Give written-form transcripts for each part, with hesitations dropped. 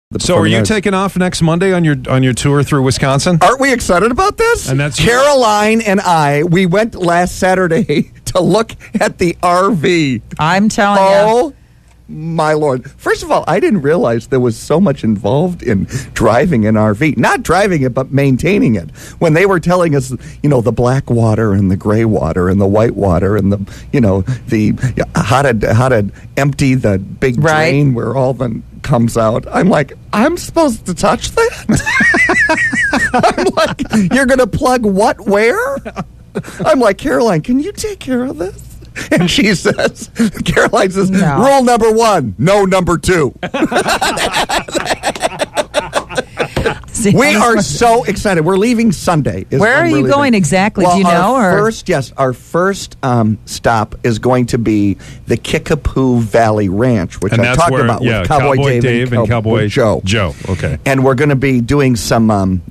So are you taking off next Monday on your tour through Wisconsin? Aren't we excited about this? And that's Caroline and I, we went last Saturday to look at the RV. I'm telling you. Oh, my Lord. First of all, I didn't realize there was so much involved in driving an RV. Not driving it, but maintaining it. When they were telling us, the black water and the gray water and the white water and the how to empty the big drain where all the comes out. I'm like, I'm supposed to touch that? I'm like, you're going to plug what where? I'm like, Caroline, can you take care of this? And she says, Caroline says, no. Rule number 1, no number 2. See, we are so excited. We're leaving Sunday. Where are you going exactly? Well, do you know? Our first stop is going to be the Kickapoo Valley Ranch, which I talked about with Cowboy Dave and Cowboy Joe. Okay. And we're going to be doing some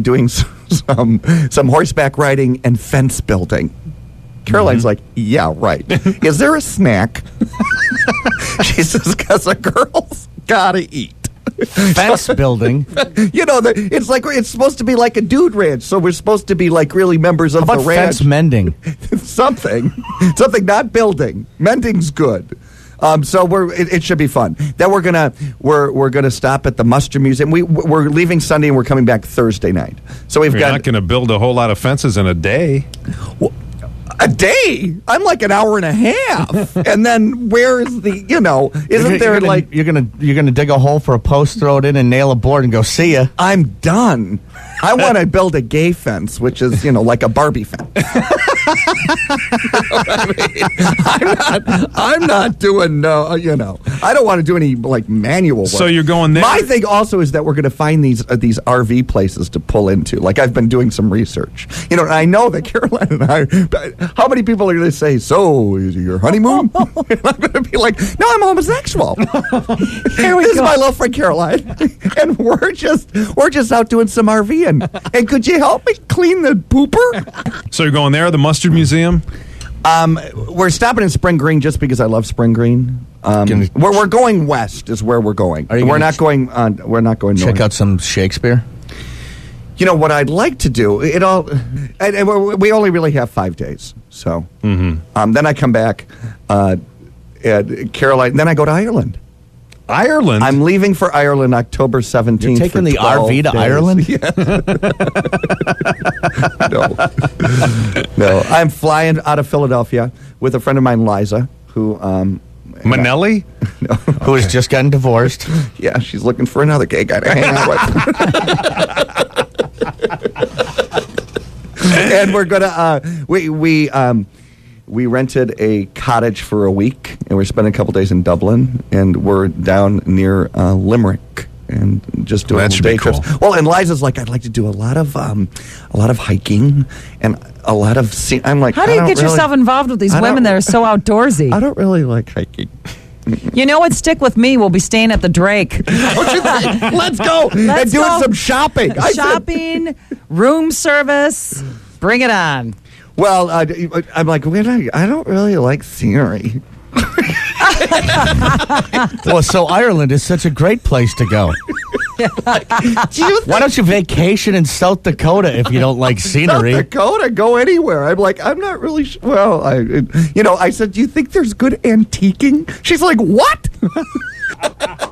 some horseback riding and fence building. Caroline's like, yeah, right. Is there a snack? She says, because the girls gotta eat. Fence building. It's supposed to be like a dude ranch, so we're supposed to be like really members of How the about ranch. fence mending? Something, not building. Mending's good. So it should be fun. Then we're gonna stop at the Muster Museum. We're leaving Sunday and we're coming back Thursday night. So You're not going to build a whole lot of fences in a day. Well, a day? I'm like an hour and a half. And then where is the, you're gonna dig a hole for a post, throw it in, and nail a board and go, see ya. I'm done. I want to build a gay fence, which is, like a Barbie fence. I'm not doing I don't want to do any manual work. So you're going there? My thing also is that we're going to find these RV places to pull into. Like I've been doing some research. And I know that Caroline and I, how many people are going to say, so is it your honeymoon? And I'm going to be like, no, I'm homosexual. This is my little friend Caroline. And we're just out doing some RVing. And could you help me clean the pooper? So you're going there, the Mustard Museum? We're stopping in Spring Green just because I love Spring Green. We're going west is where we're going. We're not going north. Check out some Shakespeare. What I'd like to do, and we only really have 5 days. So then I come back, Caroline, then I go to Ireland. Ireland? I'm leaving for Ireland October 17th. You're taking the RV to Ireland? Yes. No. I'm flying out of Philadelphia with a friend of mine, Liza, who... Manelli? No. Who has just gotten divorced. Yeah, she's looking for another gay guy to hang out with. And we're going to... We rented a cottage for a week, and we're spending a couple days in Dublin, and we're down near Limerick, and just doing day trips. Cool. Well, and Liza's like, I'd like to do a lot of hiking and a lot of. I'm like, how do you get yourself involved with these women that are so outdoorsy? I don't really like hiking. You know what? Stick with me. We'll be staying at the Drake. What you think? Let's go and doing some shopping. Shopping, room service. Bring it on. Well, I'm like, I don't really like scenery. Well, so Ireland is such a great place to go. Why don't you vacation in South Dakota if you don't like scenery? South Dakota, go anywhere. I'm like, I'm not really sure. Well, I said, do you think there's good antiquing? She's like, what?